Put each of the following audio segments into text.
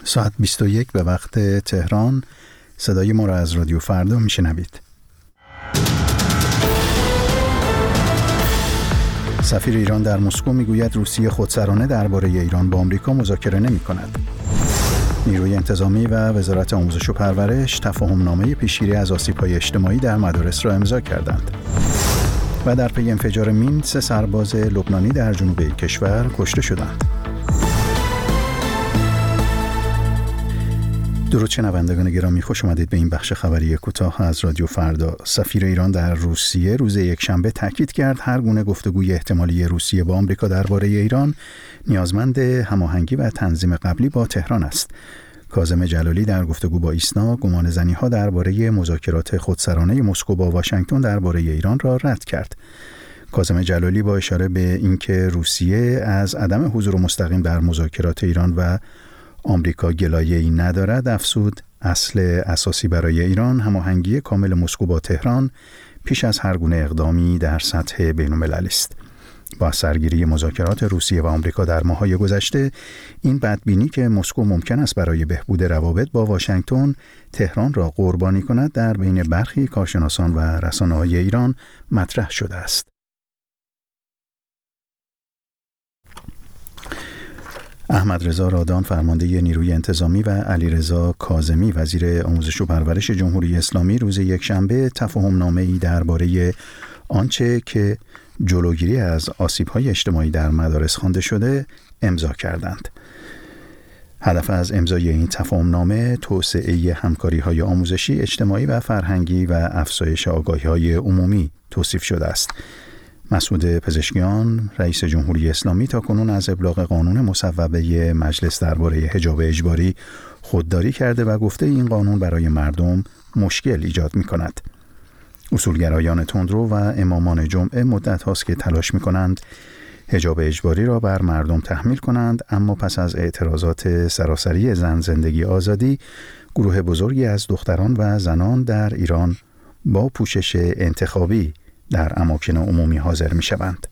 ساعت 21 به وقت تهران. صدای ما را از رادیو فردا میشنوید. سفیر ایران در مسکو میگوید روسیه خودسرانه درباره ایران با آمریکا مذاکره نمی‌کند. نیروی انتظامی و وزارت آموزش و پرورش تفاهم‌نامه پیشگیری از آسیب‌های اجتماعی در مدارس را امضا کردند. و در پی انفجار مین 3 سرباز لبنانی در جنوب این کشور کشته شدند. درود شنوندگان گرامی، خوش آمدید به این بخش خبری کوتاه از رادیو فردا. سفیر ایران در روسیه روز یکشنبه تاکید کرد هر گونه گفتگوی احتمالی روسیه با آمریکا درباره ایران نیازمند هماهنگی و تنظیم قبلی با تهران است. کاظم جلالی در گفتگو با ایسنا گمانه‌زنی‌ها درباره مذاکرات خودسرانه مسکو با واشنگتن درباره ایران را رد کرد. کاظم جلالی با اشاره به اینکه روسیه از عدم حضور مستقیم در مذاکرات ایران و آمریکا گلایه‌ای ندارد، افزود اصل اساسی برای ایران هماهنگی کامل مسکو با تهران پیش از هر گونه اقدامی در سطح بین‌المللی است. با سرگیری مذاکرات روسیه و آمریکا در ماه‌های گذشته، این بدبینی که مسکو ممکن است برای بهبود روابط با واشنگتن تهران را قربانی کند در بین برخی کارشناسان و رسانه‌های ایران مطرح شده است. احمد رضا رادان فرمانده نیروی انتظامی و علیرضا کاظمی وزیر آموزش و پرورش جمهوری اسلامی روز یکشنبه تفاهم‌نامه‌ای درباره آنچه که جلوگیری از آسیب‌های اجتماعی در مدارس خوانده شده امضا کردند. هدف از امضای این تفاهم‌نامه توسعه همکاری‌های آموزشی، اجتماعی و فرهنگی و افزایش آگاهی‌های عمومی توصیف شده است. مسعود پزشکیان رئیس جمهوری اسلامی تاکنون از ابلاغ قانون مصوبه مجلس درباره حجاب اجباری خودداری کرده و گفته این قانون برای مردم مشکل ایجاد می‌کند. اصولگرایان تندرو و امامان جمعه مدت هاست که تلاش می‌کنند حجاب اجباری را بر مردم تحمیل کنند، اما پس از اعتراضات سراسری زن زندگی آزادی، گروه بزرگی از دختران و زنان در ایران با پوشش انتخابی در اماکن عمومی حاضر می‌شوند.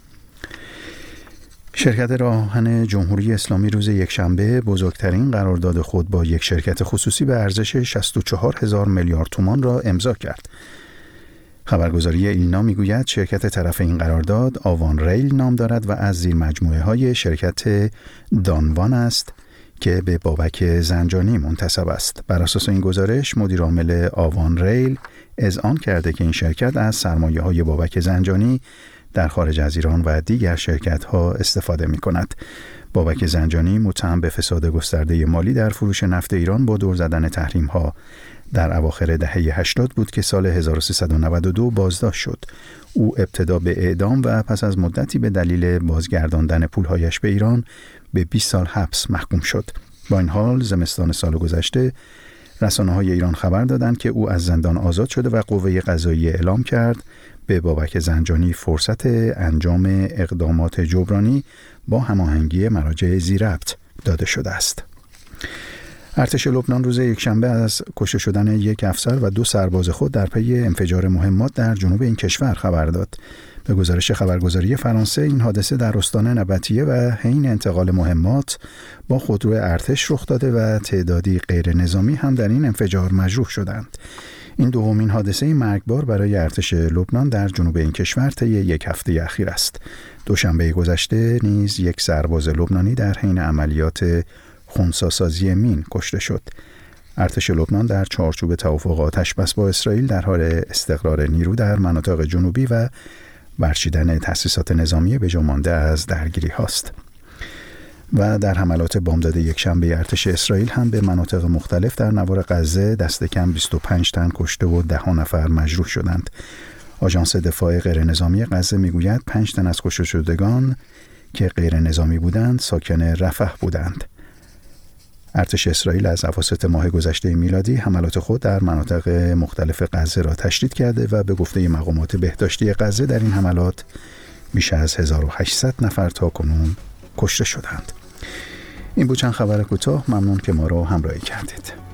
شرکت راه‌آهن جمهوری اسلامی روز یکشنبه بزرگترین قرارداد خود با یک شرکت خصوصی به ارزش 64,000 میلیارد تومان را امضا کرد. خبرگزاری ایلنا میگوید شرکت طرف این قرارداد آوان ریل نام دارد و از زیر مجموعه های شرکت دانوان است که به بابک زنجانی منتسب است. بر اساس این گزارش مدیر عامل آوان ریل اذعان کرده که این شرکت از سرمایه های بابک زنجانی در خارج از ایران و دیگر شرکت ها استفاده می کند. بابک زنجانی متهم به فساد گسترده مالی در فروش نفت ایران با دور زدن تحریم ها در اواخر دهه 80 بود که سال 1392 بازداشت شد. او ابتدا به اعدام و پس از مدتی به دلیل بازگرداندن پولهایش به ایران به 20 سال حبس محکوم شد. با این حال زمستان سال گذشته رسانه‌های ایران خبر دادند که او از زندان آزاد شده و قوه قضاییه اعلام کرد به بابک زنجانی فرصت انجام اقدامات جبرانی با هماهنگی مراجع ذی‌ربط داده شده است. ارتش لبنان روز یکشنبه از کشته شدن یک افسر و 2 سرباز خود در پی انفجار مهمات در جنوب این کشور خبر داد. به گزارش خبرگزاری فرانسه این حادثه در استان نبطیه و حین انتقال مهمات با خودرو ارتش رخ داده و تعدادی غیر نظامی هم در این انفجار مجروح شدند. این دومین حادثه مرگبار برای ارتش لبنان در جنوب این کشور طی یک هفته اخیر است. دوشنبه گذشته نیز یک سرباز لبنانی در حین عملیات خنثی‌سازی مین کشته شد. ارتش لبنان در چارچوب توافق آتش‌بس با اسرائیل در حال استقرار نیرو در مناطق جنوبی و برچیدن تأسیسات نظامی به جا مانده از درگیری هاست. و در حملات بامداد یکشنبه ارتش اسرائیل هم به مناطق مختلف در نوار غزه دست کم 25 تن کشته و 10 نفر مجروح شدند. آژانس دفاع غیر نظامی غزه میگوید 5 تن از کشته شدگان که غیر نظامی بودند ساکن رفح بودند. ارتش اسرائیل از اواسط ماه گذشته میلادی حملات خود در مناطق مختلف غزه را تشدید کرده و به گفته مقامات بهداشتی غزه در این حملات بیش از 1800 نفر تاکنون کشته شدند. این بود چند خبر کوتاه. ممنون که ما را همراهی کردید.